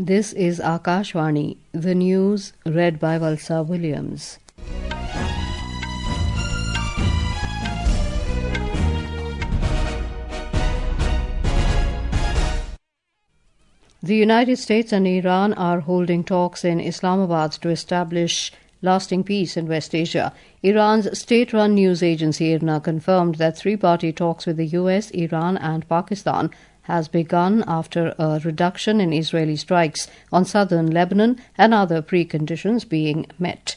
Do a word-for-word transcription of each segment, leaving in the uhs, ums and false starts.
This is Akashvani, the news read by Valsa Williams. The United States and Iran are holding talks in Islamabad to establish lasting peace in West Asia. Iran's state-run news agency IRNA confirmed that three-party talks with the U S, Iran and Pakistan has begun after a reduction in Israeli strikes on southern Lebanon and other preconditions being met.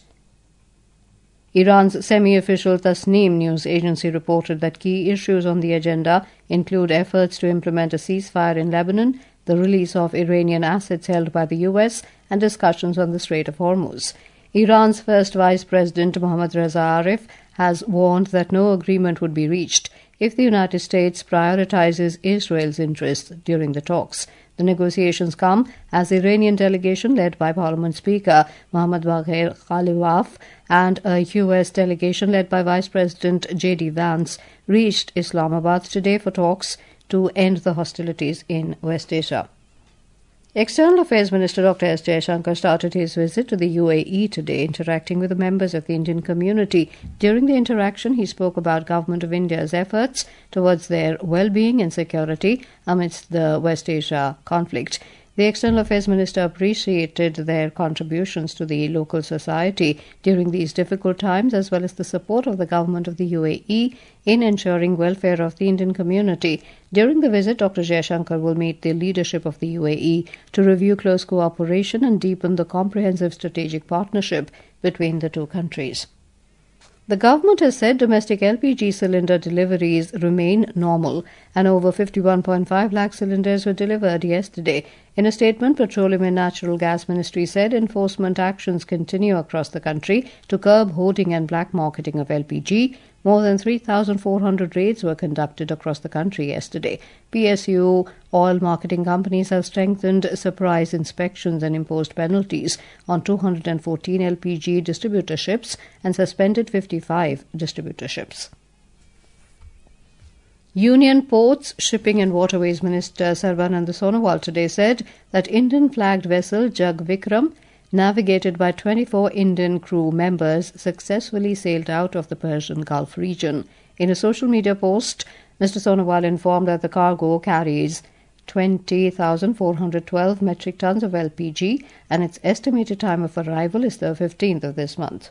Iran's semi-official Tasnim news agency reported that key issues on the agenda include efforts to implement a ceasefire in Lebanon, the release of Iranian assets held by the U S, and discussions on the Strait of Hormuz. Iran's first Vice President Mohammad Reza Arif has warned that no agreement would be reached if the United States prioritizes Israel's interests during the talks. The negotiations come as the Iranian delegation led by Parliament Speaker Mohammad Bagher Khalilaf and a U S delegation led by Vice President J D Vance reached Islamabad today for talks to end the hostilities in West Asia. External Affairs Minister Doctor S. Jaishankar started his visit to the U A E today, interacting with the members of the Indian community. During the interaction, he spoke about Government of India's efforts towards their well-being and security amidst the West Asia conflict. The External Affairs Minister appreciated their contributions to the local society during these difficult times, as well as the support of the government of the U A E in ensuring welfare of the Indian community. During the visit, Doctor Jaishankar will meet the leadership of the U A E to review close cooperation and deepen the comprehensive strategic partnership between the two countries. The government has said domestic L P G cylinder deliveries remain normal and over fifty-one point five lakh cylinders were delivered yesterday. In a statement, Petroleum and Natural Gas Ministry said enforcement actions continue across the country to curb hoarding and black marketing of L P G. More than three thousand four hundred raids were conducted across the country yesterday. P S U oil marketing companies have strengthened surprise inspections and imposed penalties on two hundred fourteen L P G distributorships and suspended fifty-five distributorships. Union Ports, Shipping and Waterways Minister Sarbanand Sonowal today said that Indian-flagged vessel Jag Vikram, navigated by twenty-four Indian crew members, successfully sailed out of the Persian Gulf region. In a social media post, Mister Sonowal informed that the cargo carries twenty thousand four hundred twelve metric tons of L P G and its estimated time of arrival is the fifteenth of this month.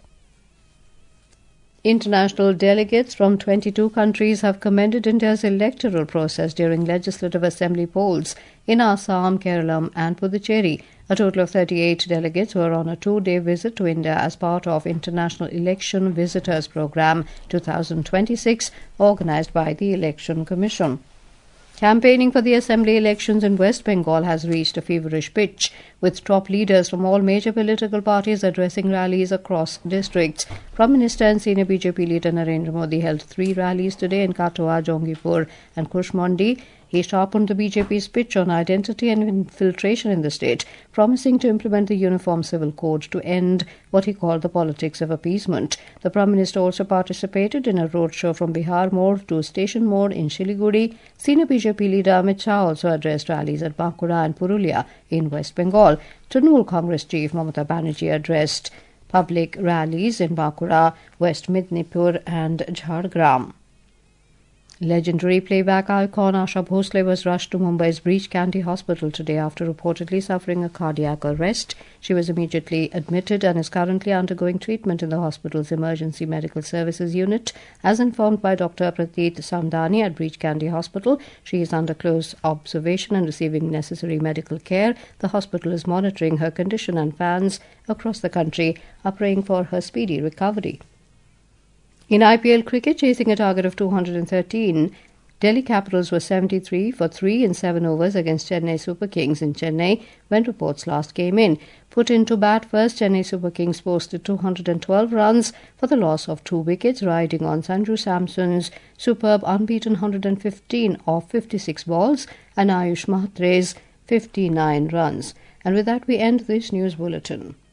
International delegates from twenty-two countries have commended India's electoral process during Legislative Assembly polls in Assam, Kerala and Puducherry. A total of thirty-eight delegates were on a two-day visit to India as part of International Election Visitors Programme twenty twenty-six, organised by the Election Commission. Campaigning for the assembly elections in West Bengal has reached a feverish pitch, with top leaders from all major political parties addressing rallies across districts. Prime Minister and senior B J P leader Narendra Modi held three rallies today in Katwa, Jongipur and Kushmondi. He sharpened the B J P's pitch on identity and infiltration in the state, promising to implement the Uniform Civil Code to end what he called the politics of appeasement. The Prime Minister also participated in a roadshow from Bihar Mode to Station Mode in Shiliguri. Senior B J P leader Amit Shah also addressed rallies at Bankura and Purulia in West Bengal. Trinamool Congress chief Mamata Banerjee addressed public rallies in Bankura, West Midnapur and Jhargram. Legendary playback icon Asha Bhosle was rushed to Mumbai's Breach Candy Hospital today after reportedly suffering a cardiac arrest. She was immediately admitted and is currently undergoing treatment in the hospital's Emergency Medical Services Unit. As informed by Doctor Prateet Samdani at Breach Candy Hospital, she is under close observation and receiving necessary medical care. The hospital is monitoring her condition and fans across the country are praying for her speedy recovery. In I P L cricket, chasing a target of two hundred thirteen, Delhi Capitals were seventy-three for three in seven overs against Chennai Super Kings in Chennai when reports last came in. Put into bat first, Chennai Super Kings posted two hundred twelve runs for the loss of two wickets, riding on Sanju Samson's superb unbeaten one hundred fifteen off fifty-six balls and Ayush Mahatre's fifty-nine runs. And with that, we end this news bulletin.